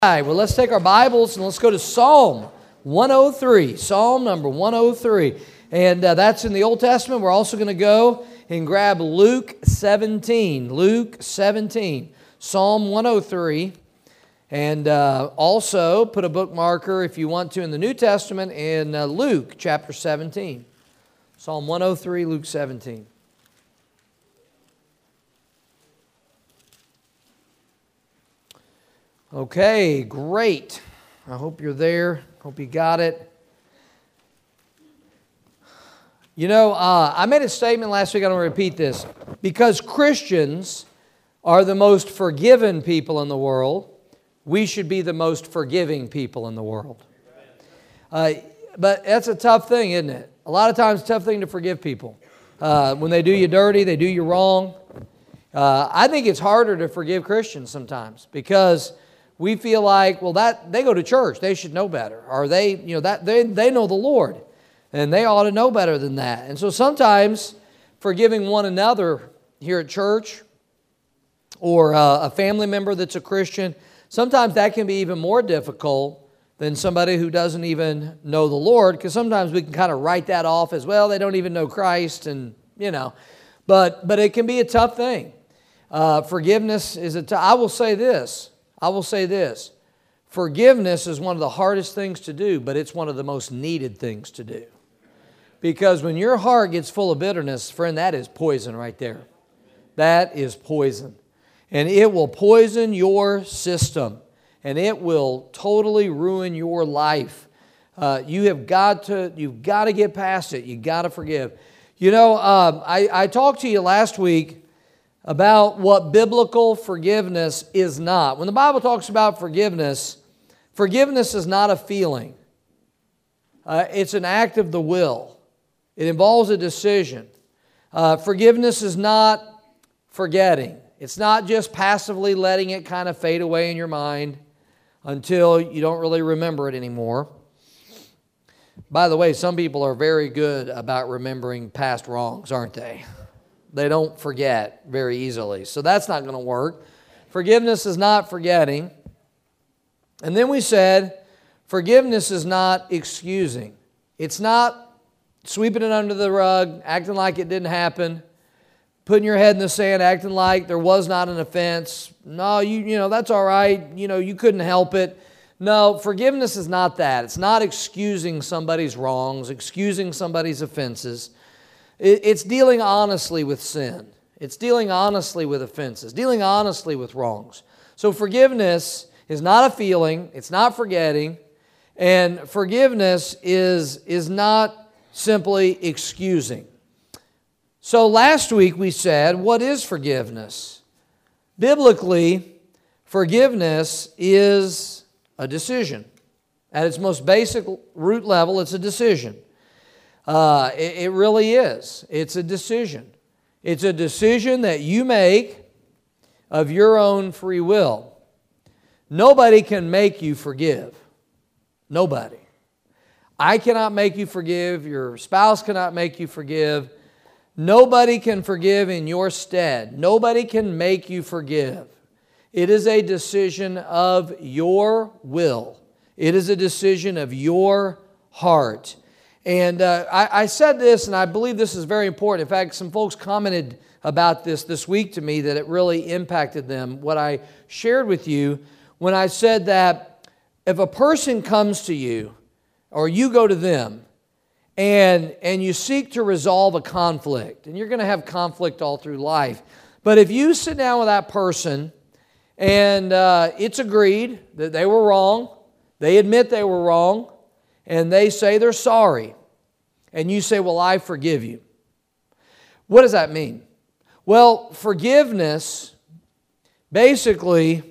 All right, well, let's take our Bibles and let's go to Psalm 103. Psalm number 103. And that's in the Old Testament. We're also going to go and grab Luke 17. Luke 17. Psalm 103. And also put a bookmarker, if you want to, in the New Testament in Luke chapter 17. Psalm 103, Luke 17. Okay, great. I hope you're there. Hope you got it. You know, I made a statement last week, I don't want to repeat this. Because Christians are the most forgiven people in the world, we should be the most forgiving people in the world. But that's a tough thing, isn't it? A lot of times it's a tough thing to forgive people. When they do you dirty, they do you wrong. I think it's harder to forgive Christians sometimes because we feel like, well, that they go to church, they should know better, or they know the Lord, and they ought to know better than that. And so sometimes forgiving one another here at church, or a family member that's a Christian, sometimes that can be even more difficult than somebody who doesn't even know the Lord, because sometimes we can kind of write that off as, well, they don't even know Christ, and but it can be a tough thing. Forgiveness is I will say this. Forgiveness is one of the hardest things to do, but it's one of the most needed things to do. Because when your heart gets full of bitterness, friend, that is poison right there. That is poison. And it will poison your system. And it will totally ruin your life. You've got to get past it. You've got to forgive. I talked to you last week about what biblical forgiveness is not. When the Bible talks about forgiveness, forgiveness is not a feeling. It's an act of the will. It involves a decision. Forgiveness is not forgetting. It's not just passively letting it kind of fade away in your mind until you don't really remember it anymore. By the way, some people are very good about remembering past wrongs, aren't they? They don't forget very easily. So that's not going to work. Forgiveness is not forgetting. And then we said, forgiveness is not excusing. It's not sweeping it under the rug, acting like it didn't happen, putting your head in the sand, acting like there was not an offense. No, you know, that's all right. You couldn't help it. No, forgiveness is not that. It's not excusing somebody's wrongs, excusing somebody's offenses. It's dealing honestly with sin. It's dealing honestly with offenses, dealing honestly with wrongs. So forgiveness is not a feeling. It's not forgetting. And forgiveness is not simply excusing. So last week we said, what is forgiveness? Biblically, forgiveness is a decision. At its most basic root level, it's a decision. It really is. It's a decision. It's a decision that you make of your own free will. Nobody can make you forgive. Nobody. I cannot make you forgive. Your spouse cannot make you forgive. Nobody can forgive in your stead. Nobody can make you forgive. It is a decision of your will. It is a decision of your heart. And I said this, and I believe this is very important. In fact, some folks commented about this week to me that it really impacted them, what I shared with you when I said that if a person comes to you or you go to them and you seek to resolve a conflict, and you're going to have conflict all through life, but if you sit down with that person and it's agreed that they were wrong, they admit they were wrong, and they say they're sorry, and you say, well, I forgive you. What does that mean? Well, forgiveness basically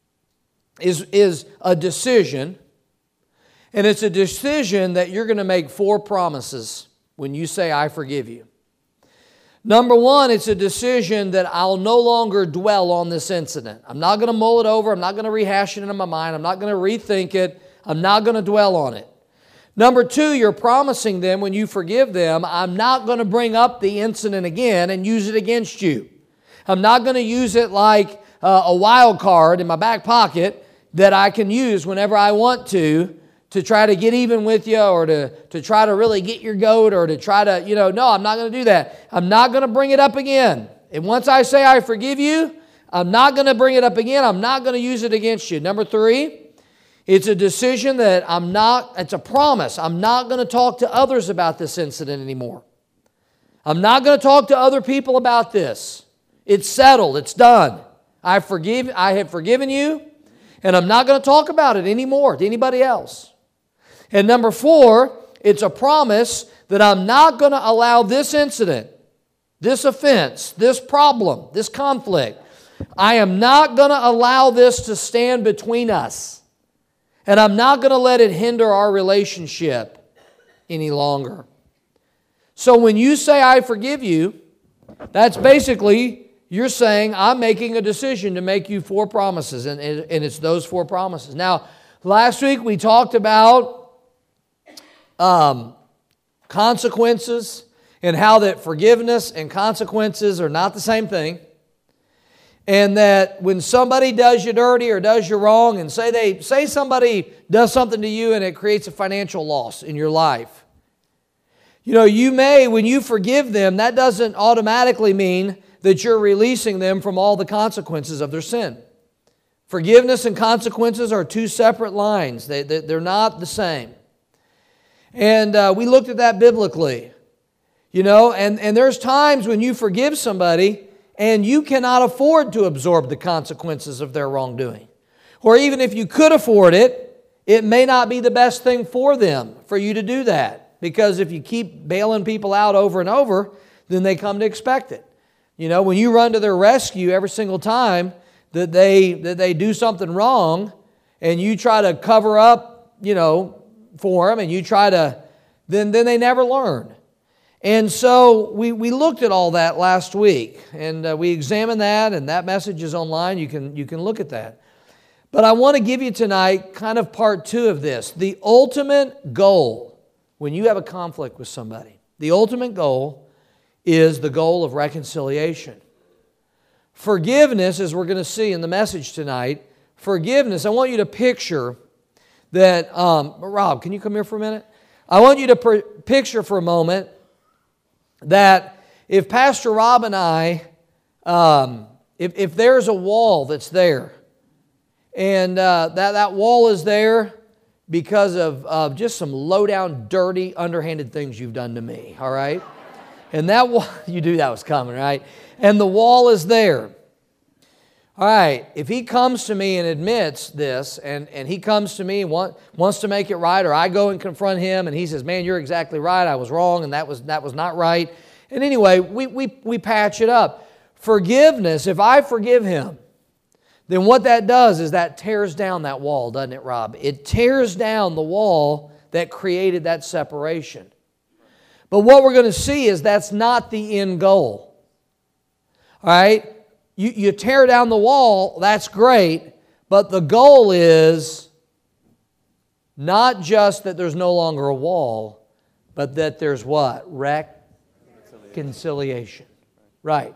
is a decision, and it's a decision that you're going to make 4 promises when you say, I forgive you. Number 1, it's a decision that I'll no longer dwell on this incident. I'm not going to mull it over. I'm not going to rehash it in my mind. I'm not going to rethink it. I'm not going to dwell on it. Number 2, you're promising them when you forgive them, I'm not going to bring up the incident again and use it against you. I'm not going to use it like a wild card in my back pocket that I can use whenever I want to try to get even with you, or to try to really get your goat, or to try to, no, I'm not going to do that. I'm not going to bring it up again. And once I say I forgive you, I'm not going to bring it up again. I'm not going to use it against you. Number 3, it's a decision that it's a promise. I'm not going to talk to others about this incident anymore. I'm not going to talk to other people about this. It's settled. It's done. I have forgiven you, and I'm not going to talk about it anymore to anybody else. And number 4, it's a promise that I'm not going to allow this incident, this offense, this problem, this conflict, I am not going to allow this to stand between us. And I'm not going to let it hinder our relationship any longer. So when you say, I forgive you, that's basically, you're saying, I'm making a decision to make you 4 promises. And it's those 4 promises. Now, last week we talked about consequences, and how that forgiveness and consequences are not the same thing. And that when somebody does you dirty or does you wrong, and say somebody does something to you and it creates a financial loss in your life, you may, when you forgive them, that doesn't automatically mean that you're releasing them from all the consequences of their sin. Forgiveness and consequences are 2 separate lines. They're not the same. And we looked at that biblically. And there's times when you forgive somebody and you cannot afford to absorb the consequences of their wrongdoing. Or even if you could afford it, it may not be the best thing for them for you to do that. Because if you keep bailing people out over and over, then they come to expect it. When you run to their rescue every single time that they do something wrong, and you try to cover up, for them, and you try to, then they never learn. And so we looked at all that last week, and we examined that, and that message is online. You can look at that. But I want to give you tonight kind of part 2 of this. The ultimate goal, when you have a conflict with somebody, the ultimate goal is the goal of reconciliation. Forgiveness, as we're going to see in the message tonight, forgiveness, I want you to picture that, Rob, can you come here for a minute? I want you to picture for a moment that if Pastor Rob and I, if there's a wall that's there, and that wall is there because of just some low-down, dirty, underhanded things you've done to me, all right? And that wall, you knew that was coming, right? And the wall is there. All right, if he comes to me and admits this, and he comes to me and wants to make it right, or I go and confront him, and he says, man, you're exactly right, I was wrong, and that was not right. And anyway, we patch it up. Forgiveness, if I forgive him, then what that does is that tears down that wall, doesn't it, Rob? It tears down the wall that created that separation. But what we're going to see is that's not the end goal. All right? You tear down the wall, that's great, but the goal is not just that there's no longer a wall, but that there's what? Reconciliation. Right.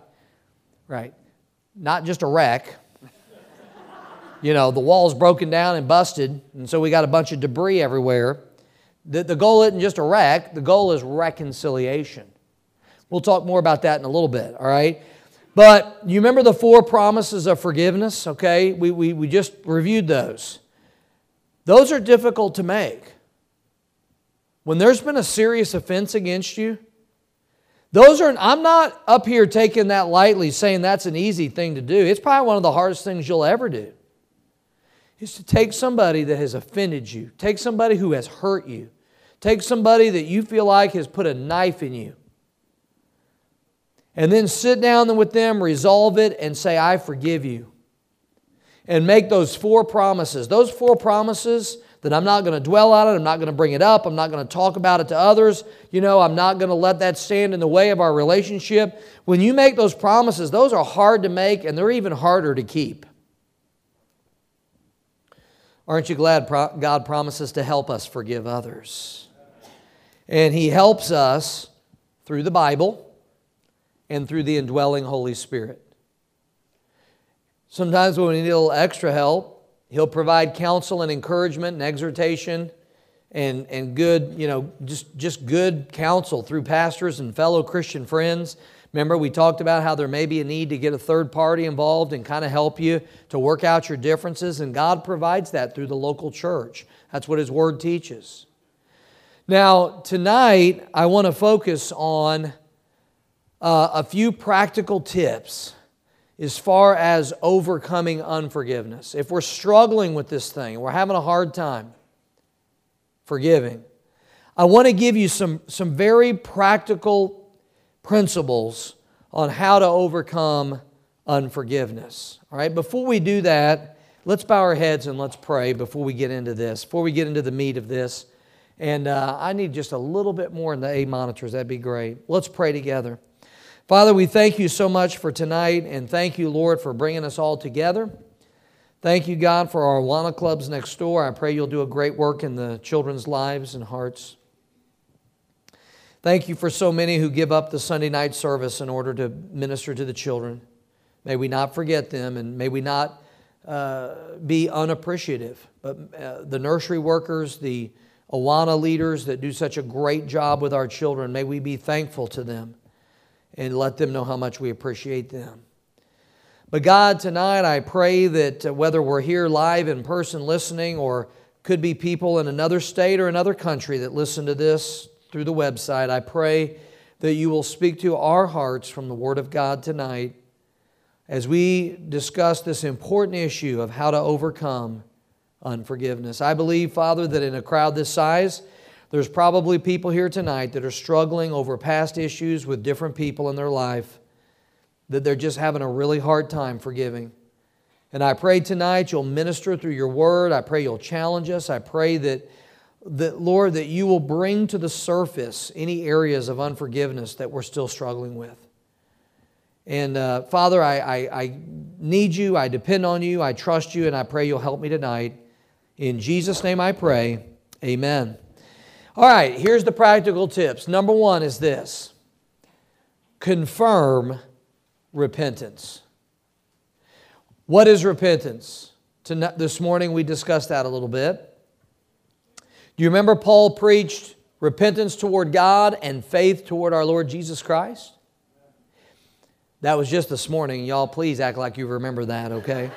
Not just a wreck. The wall's broken down and busted, and so we got a bunch of debris everywhere. The goal isn't just a wreck, the goal is reconciliation. We'll talk more about that in a little bit, all right? But you remember the 4 promises of forgiveness, okay? We just reviewed those. Those are difficult to make. When there's been a serious offense against you, I'm not up here taking that lightly, saying that's an easy thing to do. It's probably one of the hardest things you'll ever do. Is to take somebody that has offended you, take somebody who has hurt you, take somebody that you feel like has put a knife in you, and then sit down with them, resolve it, and say, I forgive you. And make those 4 promises. Those 4 promises that I'm not going to dwell on it, I'm not going to bring it up, I'm not going to talk about it to others, I'm not going to let that stand in the way of our relationship. When you make those promises, those are hard to make, and they're even harder to keep. Aren't you glad God promises to help us forgive others? And He helps us through the Bible and through the indwelling Holy Spirit. Sometimes when we need a little extra help, He'll provide counsel and encouragement and exhortation and good, just good counsel through pastors and fellow Christian friends. Remember, we talked about how there may be a need to get a third party involved and kind of help you to work out your differences, and God provides that through the local church. That's what His Word teaches. Now, tonight, I want to focus on a few practical tips as far as overcoming unforgiveness. If we're struggling with this thing, we're having a hard time forgiving, I want to give you some very practical principles on how to overcome unforgiveness. All right, before we do that, let's bow our heads and let's pray before we get into this, before we get into the meat of this. And I need just a little bit more in the A monitors. That'd be great. Let's pray together. Father, we thank You so much for tonight, and thank You, Lord, for bringing us all together. Thank You, God, for our Awana clubs next door. I pray You'll do a great work in the children's lives and hearts. Thank You for so many who give up the Sunday night service in order to minister to the children. May we not forget them, and may we not be unappreciative. But the nursery workers, the Awana leaders that do such a great job with our children, may we be thankful to them and let them know how much we appreciate them. But God, tonight I pray that whether we're here live in person listening, or could be people in another state or another country that listen to this through the website, I pray that You will speak to our hearts from the Word of God tonight as we discuss this important issue of how to overcome unforgiveness. I believe, Father, that in a crowd this size, there's probably people here tonight that are struggling over past issues with different people in their life, that they're just having a really hard time forgiving. And I pray tonight You'll minister through Your Word. I pray You'll challenge us. I pray that Lord, that You will bring to the surface any areas of unforgiveness that we're still struggling with. And Father, I need You, I depend on You, I trust You, and I pray You'll help me tonight. In Jesus' name I pray, amen. All right, here's the practical tips. Number one is this: confirm repentance. What is repentance? This morning we discussed that a little bit. Do you remember Paul preached repentance toward God and faith toward our Lord Jesus Christ? That was just this morning. Y'all please act like you remember that, okay?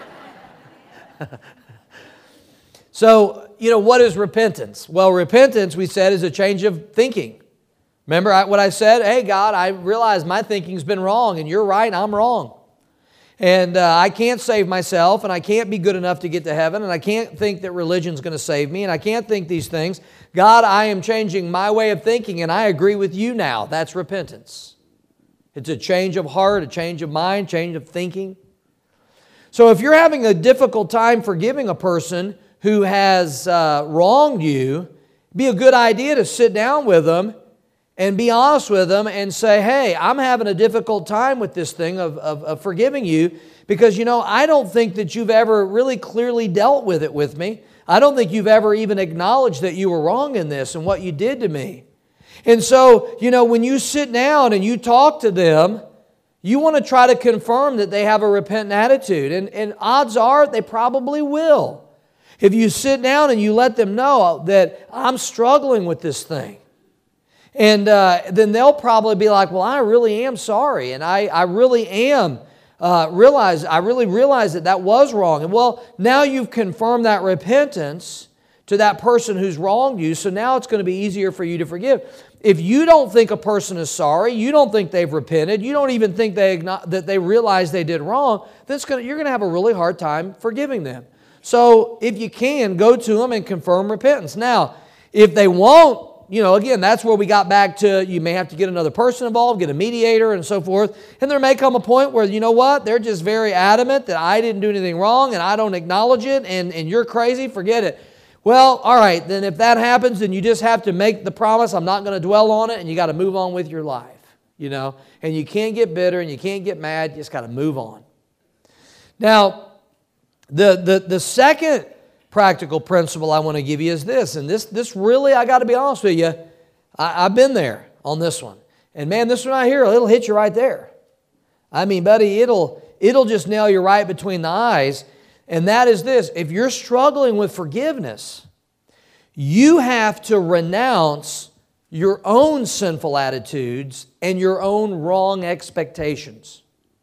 So, what is repentance? Well, repentance, we said, is a change of thinking. Remember what I said? Hey, God, I realize my thinking's been wrong, and You're right, I'm wrong. And I can't save myself, and I can't be good enough to get to heaven, and I can't think that religion's going to save me, and I can't think these things. God, I am changing my way of thinking, and I agree with You now. That's repentance. It's a change of heart, a change of mind, change of thinking. So if you're having a difficult time forgiving a person who has wronged you, it'd be a good idea to sit down with them and be honest with them and say, hey, I'm having a difficult time with this thing of forgiving you because, I don't think that you've ever really clearly dealt with it with me. I don't think you've ever even acknowledged that you were wrong in this and what you did to me. And so, when you sit down and you talk to them, you want to try to confirm that they have a repentant attitude. And odds are they probably will. If you sit down and you let them know that I'm struggling with this thing, and then they'll probably be like, well, I really am sorry, and I really am realize that was wrong. And well, now you've confirmed that repentance to that person who's wronged you, so now it's going to be easier for you to forgive. If you don't think a person is sorry, you don't think they've repented, you don't even think that they realize they did wrong, then you're going to have a really hard time forgiving them. So if you can, go to them and confirm repentance. Now, if they won't, again, that's where we got back to you may have to get another person involved, get a mediator and so forth. And there may come a point where, they're just very adamant that I didn't do anything wrong and I don't acknowledge it and you're crazy, forget it. Well, all right, then if that happens, then you just have to make the promise, I'm not going to dwell on it, and you got to move on with your life, And you can't get bitter and you can't get mad, you just got to move on. Now, the second practical principle I want to give you is this, and this really, I got to be honest with you, I've been there on this one. And man, this one right here, it'll hit you right there. I mean, buddy, it'll just nail you right between the eyes. And that is this: if you're struggling with forgiveness, you have to renounce your own sinful attitudes and your own wrong expectations.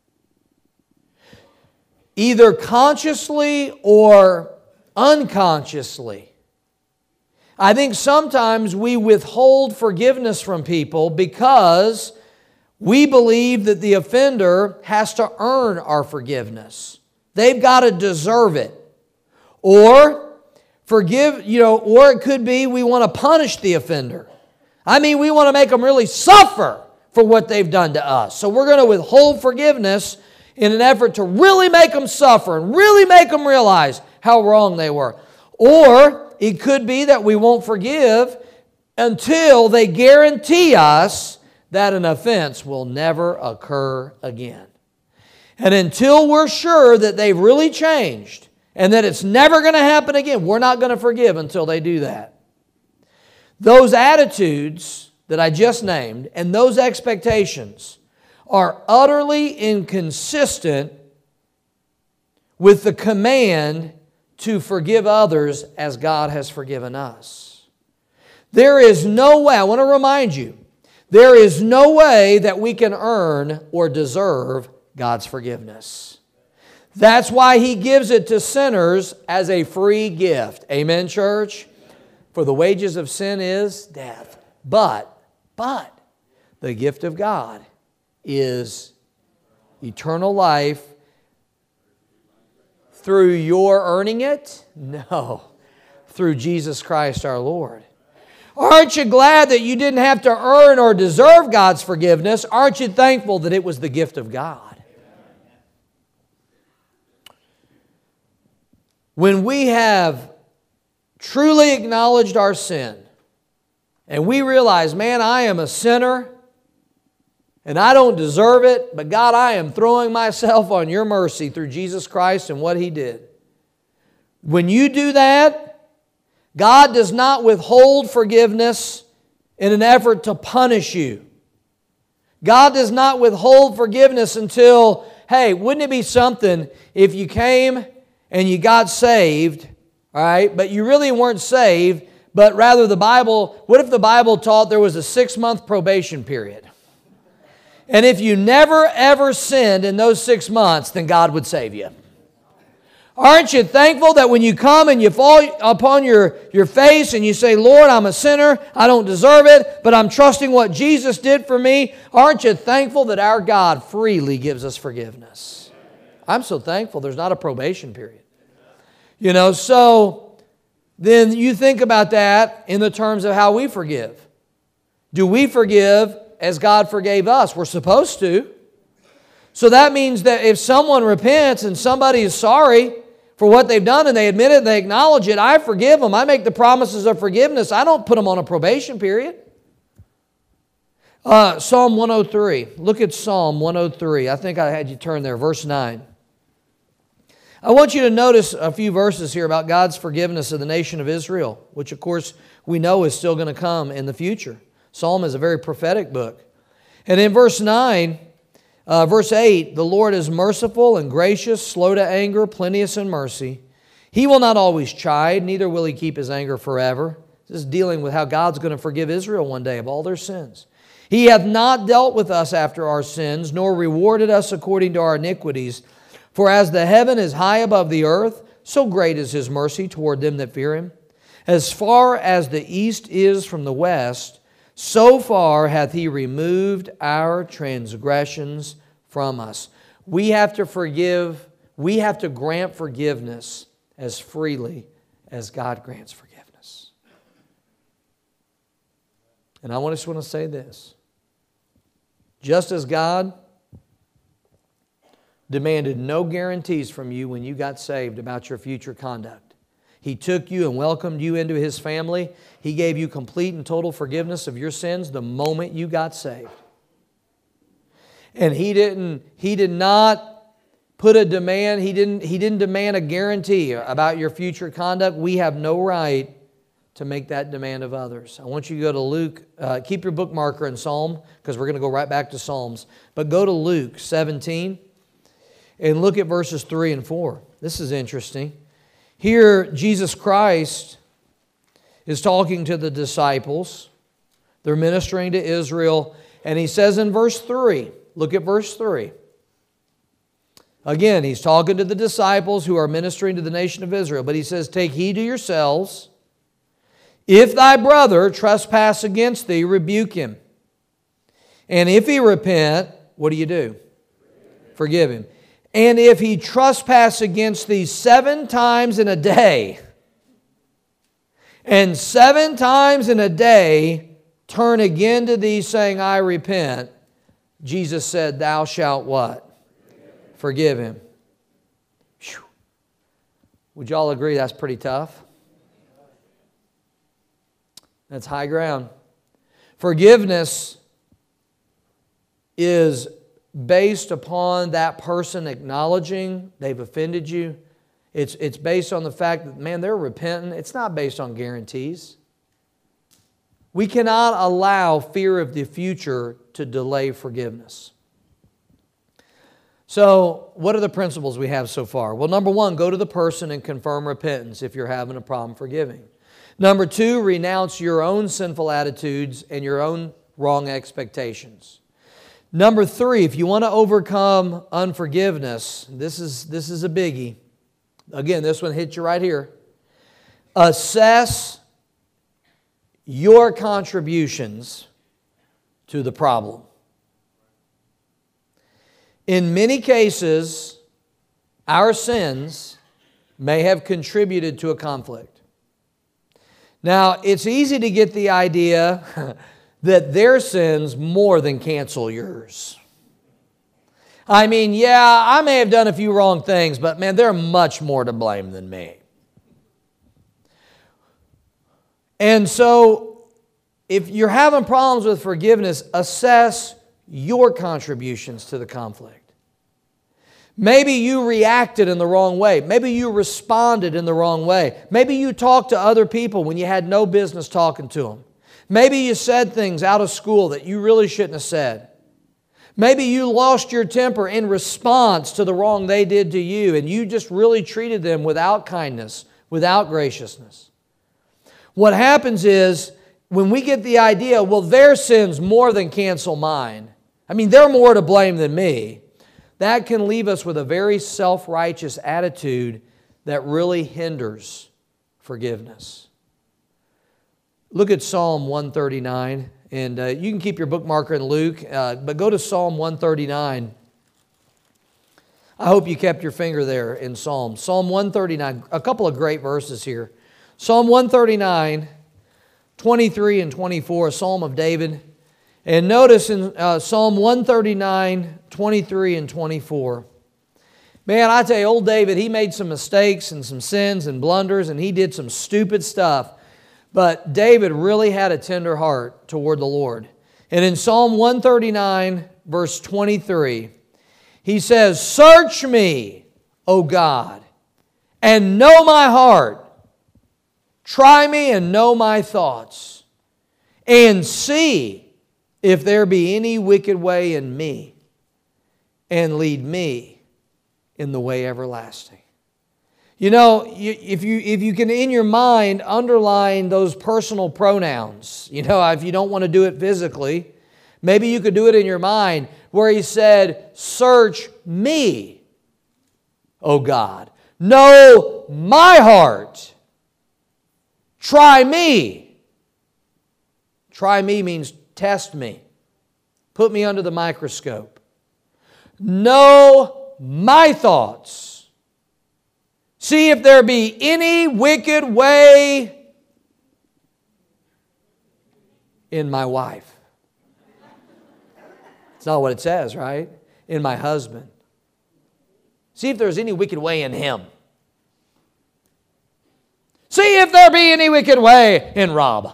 Either consciously or unconsciously. I think sometimes we withhold forgiveness from people because we believe that the offender has to earn our forgiveness. They've got to deserve it. Or or it could be we want to punish the offender. I mean, we want to make them really suffer for what they've done to us. So we're going to withhold forgiveness in an effort to really make them suffer and really make them realize how wrong they were. Or it could be that we won't forgive until they guarantee us that an offense will never occur again. And until we're sure that they've really changed and that it's never going to happen again, we're not going to forgive until they do that. Those attitudes that I just named and those expectations are utterly inconsistent with the command to forgive others as God has forgiven us. There is no way, I want to remind you, there is no way that we can earn or deserve God's forgiveness. That's why He gives it to sinners as a free gift. Amen, church? For the wages of sin is death. But the gift of God is eternal life through your earning it? No. Through Jesus Christ our Lord. Aren't you glad that you didn't have to earn or deserve God's forgiveness? Aren't you thankful that it was the gift of God? When we have truly acknowledged our sin and we realize, man, I am a sinner and I don't deserve it, but God, I am throwing myself on your mercy through Jesus Christ and what He did. When you do that, God does not withhold forgiveness in an effort to punish you. God does not withhold forgiveness until, hey, wouldn't it be something if you came and you got saved, all right, but you really weren't saved, but rather what if the Bible taught there was a 6-month probation period? And if you never ever sinned in those 6 months, then God would save you. Aren't you thankful that when you come and you fall upon your face and you say, Lord, I'm a sinner, I don't deserve it, but I'm trusting what Jesus did for me? Aren't you thankful that our God freely gives us forgiveness? I'm so thankful there's not a probation period. So then you think about that in the terms of how we forgive. Do we forgive as God forgave us? We're supposed to. So that means that if someone repents and somebody is sorry for what they've done and they admit it and they acknowledge it, I forgive them. I make the promises of forgiveness. I don't put them on a probation period. Psalm 103. Look at Psalm 103. I think I had you turn there. Verse 9. I want you to notice a few verses here about God's forgiveness of the nation of Israel, which of course we know is still going to come in the future. Psalm is a very prophetic book. And in verse 9, verse 8, the Lord is merciful and gracious, slow to anger, plenteous in mercy. He will not always chide, neither will He keep His anger forever. This is dealing with how God's going to forgive Israel one day of all their sins. He hath not dealt with us after our sins, nor rewarded us according to our iniquities. For as the heaven is high above the earth, so great is His mercy toward them that fear Him. As far as the east is from the west, so far hath He removed our transgressions from us. We have to forgive. We have to grant forgiveness as freely as God grants forgiveness. And I just want to say this. Just as God demanded no guarantees from you when you got saved about your future conduct. He took you and welcomed you into His family. He gave you complete and total forgiveness of your sins the moment you got saved. And He did not put a demand, He didn't demand a guarantee about your future conduct. We have no right to make that demand of others. I want you to go to Luke, keep your bookmarker in Psalm, because we're going to go right back to Psalms. But go to Luke 17 and look at verses 3 and 4. This is interesting. Here, Jesus Christ is talking to the disciples. They're ministering to Israel. And He says in verse 3, look at verse 3. Again, He's talking to the disciples who are ministering to the nation of Israel. But He says, take heed to yourselves. If thy brother trespass against thee, rebuke him. And if he repent, what do? Forgive him. And if he trespass against thee 7 times in a day, and 7 times in a day turn again to thee, saying, I repent, Jesus said, thou shalt what? Forgive him. Whew. Would you all agree that's pretty tough? That's high ground. Forgiveness is based upon that person acknowledging they've offended you. It's based on the fact that, man, they're repentant. It's not based on guarantees. We cannot allow fear of the future to delay forgiveness. So, what are the principles we have so far? Well, number 1, go to the person and confirm repentance if you're having a problem forgiving. Number 2, renounce your own sinful attitudes and your own wrong expectations. Number 3, if you want to overcome unforgiveness, this is a biggie. Again, this one hits you right here. Assess your contributions to the problem. In many cases, our sins may have contributed to a conflict. Now, it's easy to get the idea that their sins more than cancel yours. I mean, yeah, I may have done a few wrong things, but man, they're much more to blame than me. And so, if you're having problems with forgiveness, assess your contributions to the conflict. Maybe you reacted in the wrong way. Maybe you responded in the wrong way. Maybe you talked to other people when you had no business talking to them. Maybe you said things out of school that you really shouldn't have said. Maybe you lost your temper in response to the wrong they did to you, and you just really treated them without kindness, without graciousness. What happens is, when we get the idea, well, their sins more than cancel mine. I mean, they're more to blame than me. That can leave us with a very self-righteous attitude that really hinders forgiveness. Look at Psalm 139, and you can keep your bookmarker in Luke, but go to Psalm 139. I hope you kept your finger there in Psalm. Psalm 139, a couple of great verses here. Psalm 139, 23 and 24, a Psalm of David. And notice in Psalm 139, 23 and 24. Man, I tell you, old David, he made some mistakes and some sins and blunders, and he did some stupid stuff. But David really had a tender heart toward the Lord. And in Psalm 139, verse 23, he says, search me, O God, and know my heart. Try me and know my thoughts, and see if there be any wicked way in me, and lead me in the way everlasting. You know, if you can in your mind underline those personal pronouns, you know, if you don't want to do it physically, maybe you could do it in your mind where he said, search me, O God. Know my heart. Try me. Try me means test me. Put me under the microscope. Know my thoughts. See if there be any wicked way in my wife. It's not what it says, right? In my husband. See if there's any wicked way in him. See if there be any wicked way in Rob.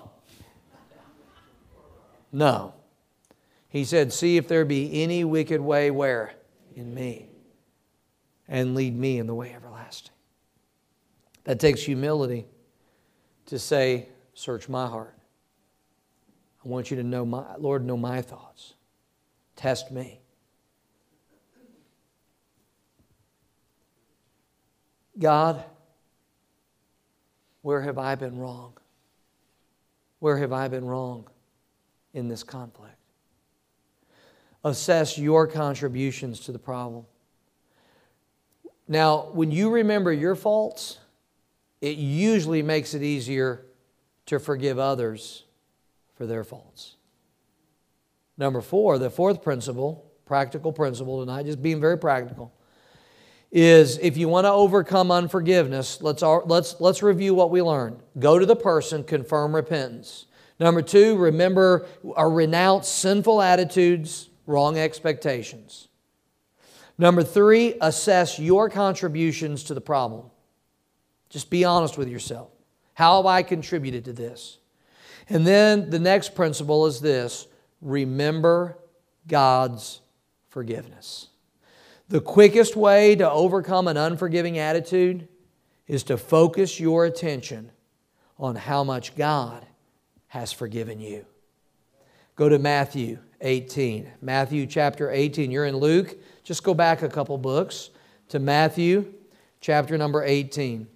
No. He said, see if there be any wicked way where? In me. And lead me in the way everlasting. That takes humility to say, search my heart. I want you to know Lord, know my thoughts. Test me. God, where have I been wrong? Where have I been wrong in this conflict? Assess your contributions to the problem. Now, when you remember your faults, it usually makes it easier to forgive others for their faults. Number 4, the fourth principle, practical principle tonight, just being very practical, is if you want to overcome unforgiveness, let's review what we learned. Go to the person, confirm repentance. Number 2, remember or renounce sinful attitudes, wrong expectations. Number 3, assess your contributions to the problem. Just be honest with yourself. How have I contributed to this? And then the next principle is this: remember God's forgiveness. The quickest way to overcome an unforgiving attitude is to focus your attention on how much God has forgiven you. Go to Matthew 18. Matthew chapter 18. You're in Luke. Just go back a couple books to Matthew chapter number 18.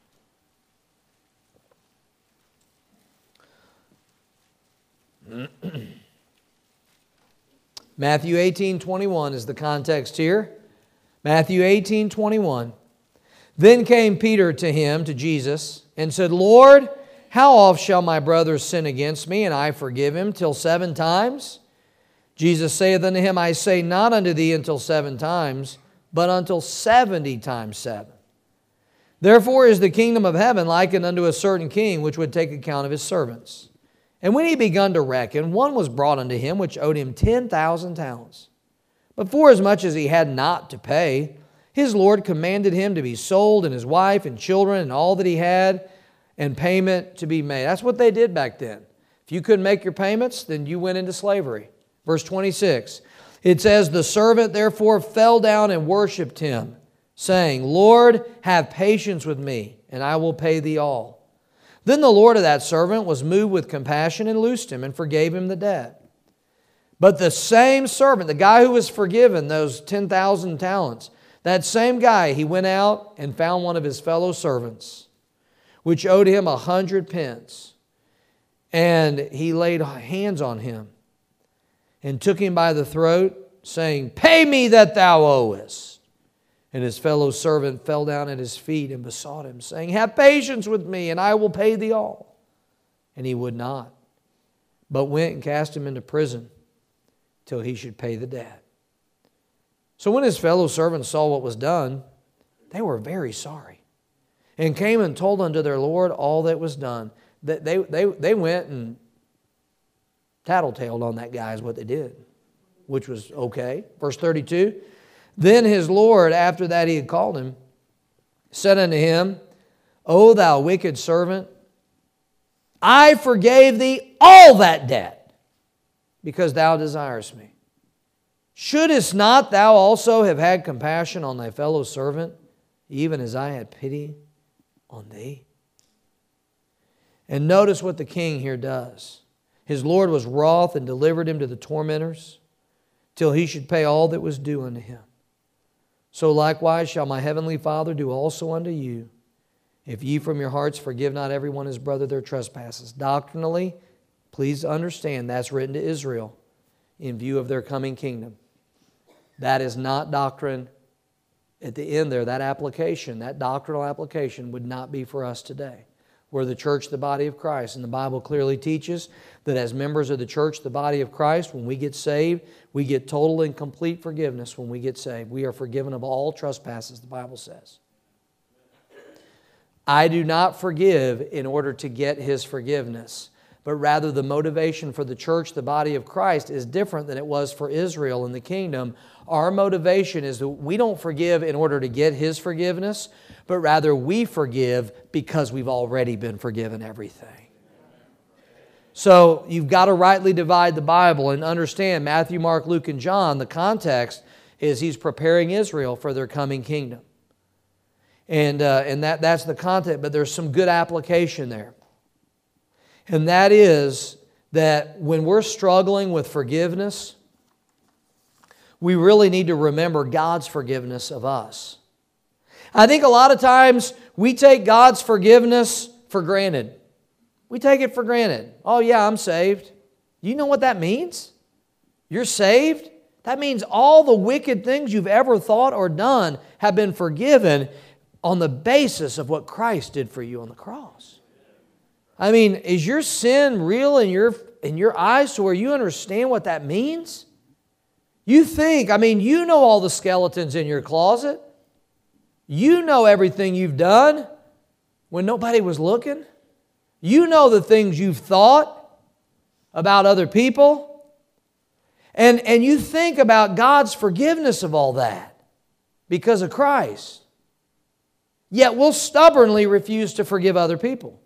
Matthew 18:21 is the context here. Matthew 18:21. Then came Peter to him, to Jesus, and said, Lord, how oft shall my brother sin against me, and I forgive him? Till 7 times? Jesus saith unto him, I say not unto thee until 7 times, but until 70 times 7. Therefore is the kingdom of heaven likened unto a certain king, which would take account of his servants. And when he begun to reckon, one was brought unto him, which owed him 10,000 talents. But forasmuch as he had not to pay, his Lord commanded him to be sold, and his wife and children and all that he had, and payment to be made. That's what they did back then. If you couldn't make your payments, then you went into slavery. Verse 26, it says, the servant therefore fell down and worshipped him, saying, Lord, have patience with me, and I will pay thee all. Then the Lord of that servant was moved with compassion and loosed him and forgave him the debt. But the same servant, the guy who was forgiven those 10,000 talents, that same guy, he went out and found one of his fellow servants, which owed him 100 pence. And he laid hands on him and took him by the throat, saying, Pay me that thou owest. And his fellow servant fell down at his feet and besought him, saying, Have patience with me, and I will pay thee all. And he would not, but went and cast him into prison till he should pay the debt. So when his fellow servants saw what was done, they were very sorry, and came and told unto their Lord all that was done. They went and tattletaled on that guy is what they did, which was okay. Verse 32, Then his Lord, after that he had called him, said unto him, O thou wicked servant, I forgave thee all that debt, because thou desirest me. Shouldest not thou also have had compassion on thy fellow servant, even as I had pity on thee? And notice what the king here does. His Lord was wroth and delivered him to the tormentors, till he should pay all that was due unto him. So likewise shall my heavenly Father do also unto you, if ye from your hearts forgive not every one his brother their trespasses. Doctrinally, please understand that's written to Israel in view of their coming kingdom. That is not doctrine. At the end there, that application, that doctrinal application would not be for us today. We're the church, the body of Christ. And the Bible clearly teaches that as members of the church, the body of Christ, when we get saved, we get total and complete forgiveness when we get saved. We are forgiven of all trespasses, the Bible says. I do not forgive in order to get His forgiveness, but rather the motivation for the church, the body of Christ, is different than it was for Israel in the kingdom. Our motivation is that we don't forgive in order to get His forgiveness, but rather we forgive because we've already been forgiven everything. So you've got to rightly divide the Bible and understand Matthew, Mark, Luke, and John. The context is He's preparing Israel for their coming kingdom. And that's the content, but there's some good application there. And that is that when we're struggling with forgiveness, we really need to remember God's forgiveness of us. I think a lot of times we take God's forgiveness for granted. We take it for granted. Oh yeah, I'm saved. You know what that means? You're saved? That means all the wicked things you've ever thought or done have been forgiven on the basis of what Christ did for you on the cross. I mean, is your sin real in your eyes to where you understand what that means? You think, you know all the skeletons in your closet. You know everything you've done when nobody was looking. You know the things you've thought about other people. And you think about God's forgiveness of all that because of Christ. Yet we'll stubbornly refuse to forgive other people.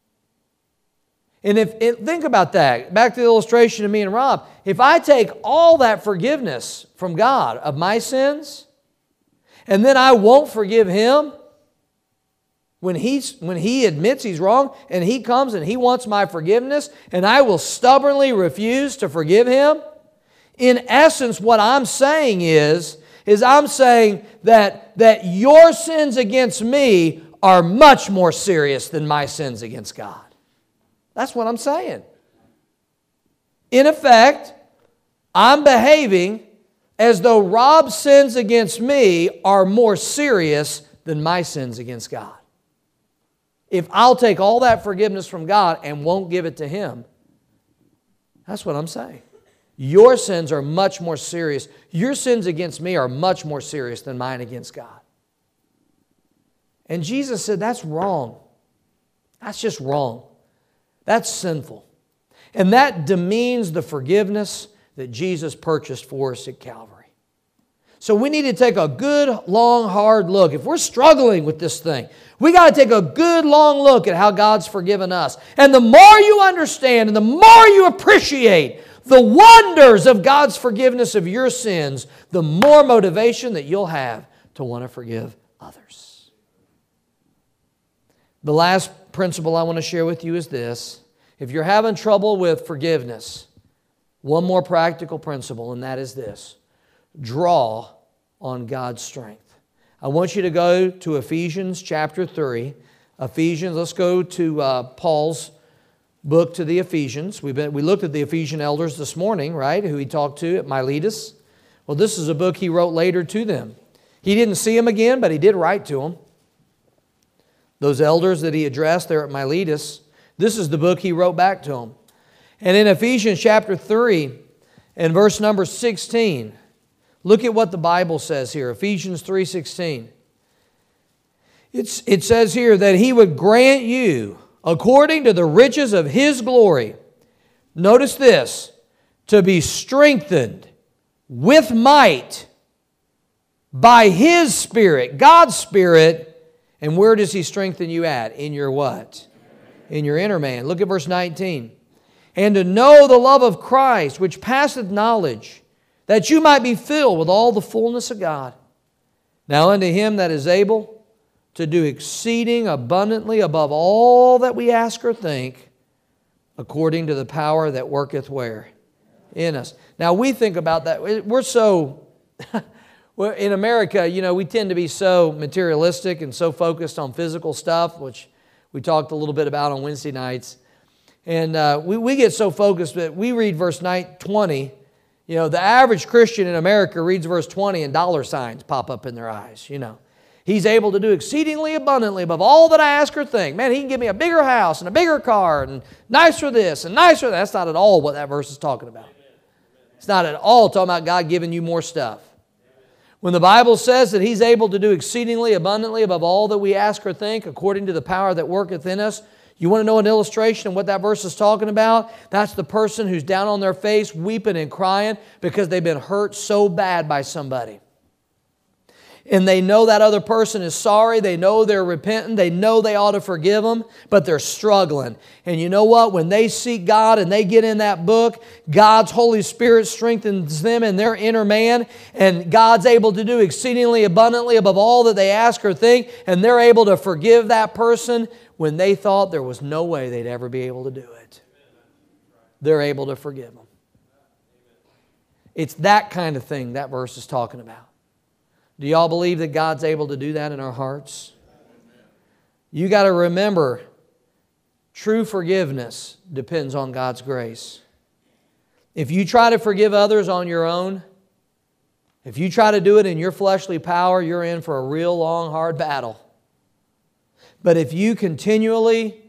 And think about that. Back to the illustration of me and Rob. If I take all that forgiveness from God of my sins, and then I won't forgive him when he admits he's wrong, and he comes and he wants my forgiveness, and I will stubbornly refuse to forgive him, in essence, what I'm saying is I'm saying that your sins against me are much more serious than my sins against God. That's what I'm saying. In effect, I'm behaving as though Rob's sins against me are more serious than my sins against God. If I'll take all that forgiveness from God and won't give it to him, that's what I'm saying. Your sins are much more serious. Your sins against me are much more serious than mine against God. And Jesus said, that's wrong. That's just wrong. That's sinful. And that demeans the forgiveness that Jesus purchased for us at Calvary. So we need to take a good, long, hard look. If we're struggling with this thing, we got to take a good, long look at how God's forgiven us. And the more you understand and the more you appreciate the wonders of God's forgiveness of your sins, the more motivation that you'll have to want to forgive others. The last principle I want to share with you is this. If you're having trouble with forgiveness, one more practical principle, and that is this. Draw on God's strength. I want you to go to Ephesians chapter 3. Ephesians, let's go to Paul's book to the Ephesians. We looked at the Ephesian elders this morning, right, who he talked to at Miletus. Well, this is a book he wrote later to them. He didn't see them again, but he did write to them. Those elders that he addressed there at Miletus, this is the book he wrote back to them. And in Ephesians chapter 3 and verse number 16, look at what the Bible says here, Ephesians 3:16. It says here that he would grant you, according to the riches of his glory, notice this, to be strengthened with might by his Spirit, God's Spirit. And where does he strengthen you at? In your what? In your inner man. Look at verse 19. And to know the love of Christ, which passeth knowledge, that you might be filled with all the fullness of God. Now unto him that is able to do exceeding abundantly above all that we ask or think, according to the power that worketh where? In us. Now we think about that. We're so... In America, we tend to be so materialistic and so focused on physical stuff, which we talked a little bit about on Wednesday nights. And we get so focused that we read verse 20. The average Christian in America reads verse 20 and dollar signs pop up in their eyes, He's able to do exceedingly abundantly above all that I ask or think. Man, he can give me a bigger house and a bigger car and nicer this and nicer that. That's not at all what that verse is talking about. It's not at all talking about God giving you more stuff. When the Bible says that he's able to do exceedingly abundantly above all that we ask or think, according to the power that worketh in us, you want to know an illustration of what that verse is talking about? That's the person who's down on their face weeping and crying because they've been hurt so bad by somebody. And they know that other person is sorry. They know they're repentant. They know they ought to forgive them, but they're struggling. And you know what? When they seek God and they get in that book, God's Holy Spirit strengthens them in their inner man, and God's able to do exceedingly abundantly above all that they ask or think, and they're able to forgive that person when they thought there was no way they'd ever be able to do it. They're able to forgive them. It's that kind of thing that verse is talking about. Do y'all believe that God's able to do that in our hearts? You got to remember, true forgiveness depends on God's grace. If you try to forgive others on your own, if you try to do it in your fleshly power, you're in for a real long, hard battle. But if you continually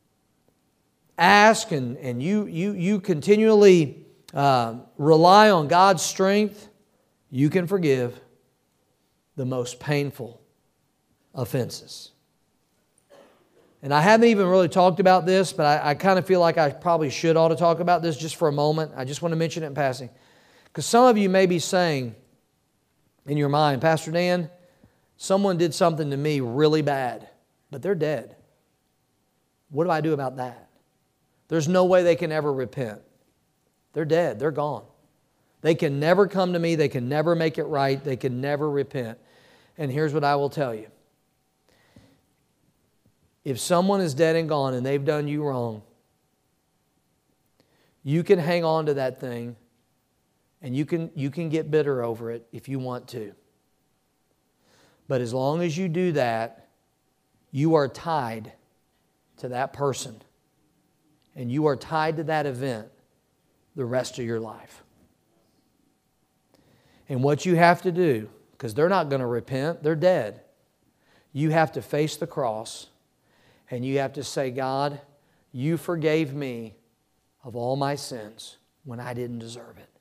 ask and you continually rely on God's strength, you can forgive the most painful offenses. And I haven't even really talked about this, but I kind of feel like I probably ought to talk about this just for a moment. I just want to mention it in passing. Because some of you may be saying in your mind, Pastor Dan, someone did something to me really bad, but they're dead. What do I do about that? There's no way they can ever repent. They're dead. They're gone. They can never come to me. They can never make it right. They can never repent. And here's what I will tell you. If someone is dead and gone and they've done you wrong, you can hang on to that thing and you can get bitter over it if you want to. But as long as you do that, you are tied to that person and you are tied to that event the rest of your life. And what you have to do, because they're not going to repent, they're dead, you have to face the cross and you have to say, God, you forgave me of all my sins when I didn't deserve it.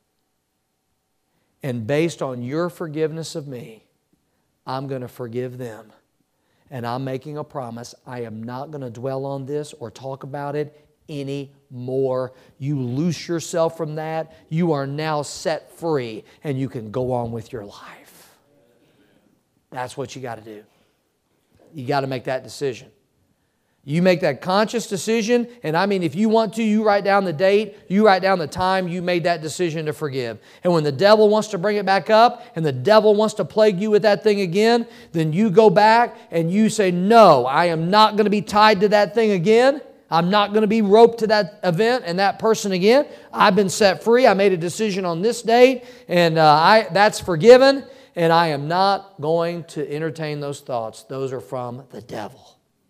And based on your forgiveness of me, I'm going to forgive them. And I'm making a promise, I am not going to dwell on this or talk about it anymore. You loose yourself from that. You are now set free and you can go on with your life. That's what you got to do. You got to make that decision. You make that conscious decision, and I mean, if you want to, you write down the date, you write down the time you made that decision to forgive. And when the devil wants to bring it back up, and the devil wants to plague you with that thing again, then you go back and you say, no, I am not going to be tied to that thing again. I'm not going to be roped to that event and that person again. I've been set free. I made a decision on this date, and that's forgiven, and I am not going to entertain those thoughts. Those are from the devil.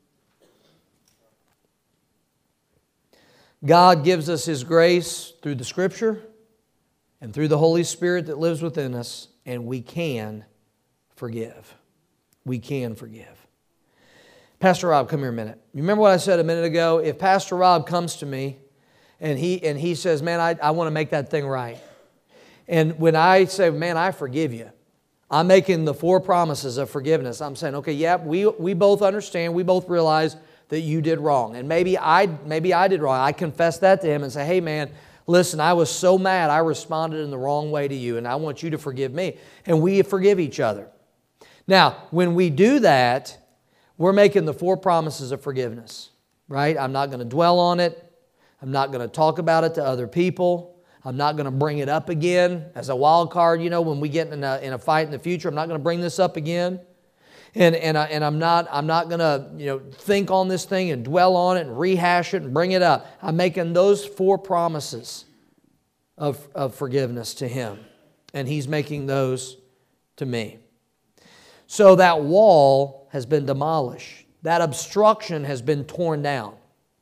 God gives us His grace through the Scripture and through the Holy Spirit that lives within us, and we can forgive. We can forgive. Pastor Rob, come here a minute. You remember what I said a minute ago? If Pastor Rob comes to me and he says, man, I want to make that thing right. And when I say, man, I forgive you, I'm making the 4 promises of forgiveness. I'm saying, okay, yeah, we both understand, we both realize that you did wrong. And maybe I did wrong. I confess that to him and say, hey man, listen, I was so mad I responded in the wrong way to you and I want you to forgive me. And we forgive each other. Now, when we do that, we're making the 4 promises of forgiveness, right? I'm not going to dwell on it. I'm not going to talk about it to other people. I'm not going to bring it up again as a wild card, when we get in a fight in the future. I'm not going to bring this up again. And I'm not going to think on this thing and dwell on it and rehash it and bring it up. I'm making those 4 promises of forgiveness to Him, and He's making those to me. So that wall has been demolished. That obstruction has been torn down.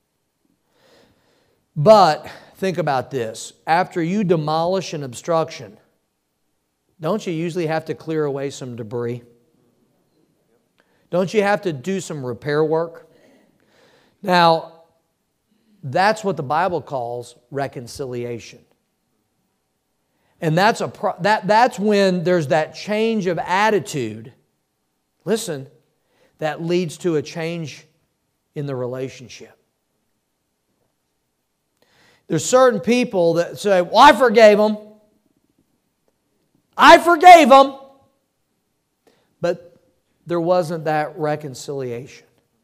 But think about this. After you demolish an obstruction, don't you usually have to clear away some debris? Don't you have to do some repair work? Now, that's what the Bible calls reconciliation. And that's when there's that change of attitude, listen, that leads to a change in the relationship. There's certain people that say, well, I forgave them. I forgave them. But there wasn't that reconciliation.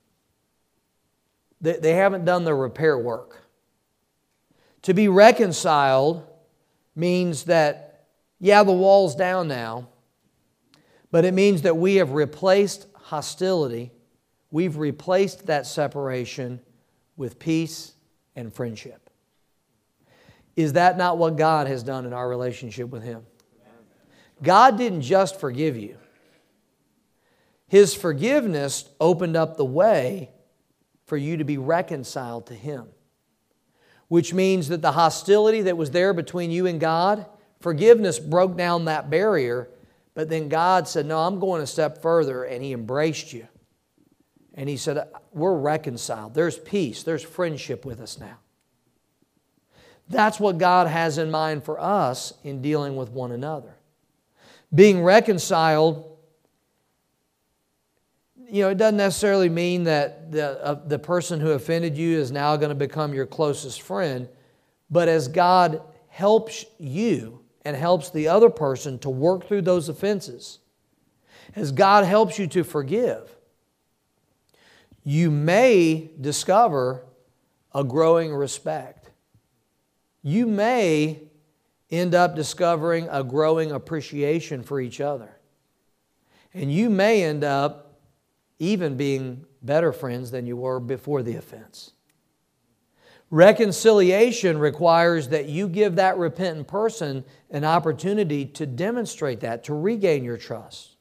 They haven't done the repair work. To be reconciled means that, yeah, the wall's down now, but it means that we have replaced hostility. We've replaced that separation with peace and friendship. Is that not what God has done in our relationship with Him? God didn't just forgive you. His forgiveness opened up the way for you to be reconciled to Him. Which means that the hostility that was there between you and God, forgiveness broke down that barrier, but then God said, no, I'm going a step further, and He embraced you. And He said, we're reconciled. There's peace. There's friendship with us now. That's what God has in mind for us in dealing with one another. Being reconciled, it doesn't necessarily mean that the person who offended you is now going to become your closest friend, but as God helps you and helps the other person to work through those offenses, as God helps you to forgive, you may discover a growing respect. You may end up discovering a growing appreciation for each other. And you may end up even being better friends than you were before the offense. Reconciliation requires that you give that repentant person an opportunity to demonstrate that, to regain your trust.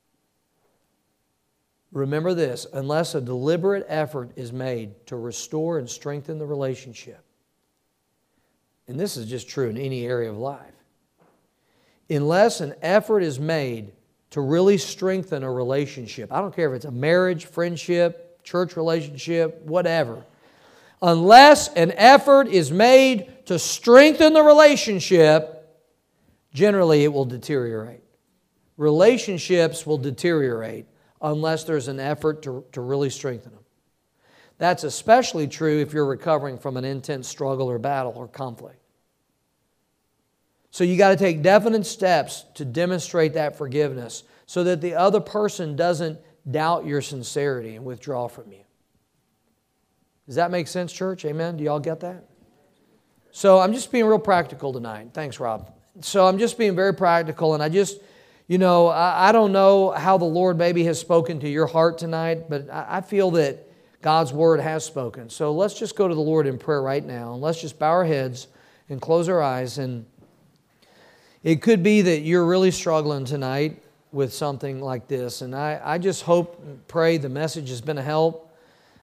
Remember this, unless a deliberate effort is made to restore and strengthen the relationship, and this is just true in any area of life, unless an effort is made to really strengthen a relationship, I don't care if it's a marriage, friendship, church relationship, whatever, unless an effort is made to strengthen the relationship, generally it will deteriorate. Relationships will deteriorate unless there's an effort to really strengthen them. That's especially true if you're recovering from an intense struggle or battle or conflict. So you got to take definite steps to demonstrate that forgiveness so that the other person doesn't doubt your sincerity and withdraw from you. Does that make sense, church? Amen? Do y'all get that? So I'm just being real practical tonight. Thanks, Rob. So I'm just being very practical, and I just, I don't know how the Lord maybe has spoken to your heart tonight, but I feel that God's Word has spoken. So let's just go to the Lord in prayer right now, and let's just bow our heads and close our eyes. And it could be that you're really struggling tonight with something like this, and I just hope and pray the message has been a help.